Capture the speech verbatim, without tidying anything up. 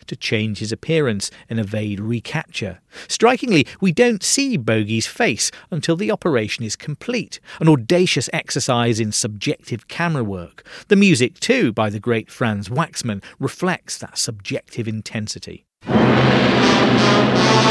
to change his appearance and evade recapture. Strikingly, we don't see Bogey's face until the operation is complete, an audacious exercise in subjective camera work. The music, too, by the great Franz Waxman, reflects that subjective intensity.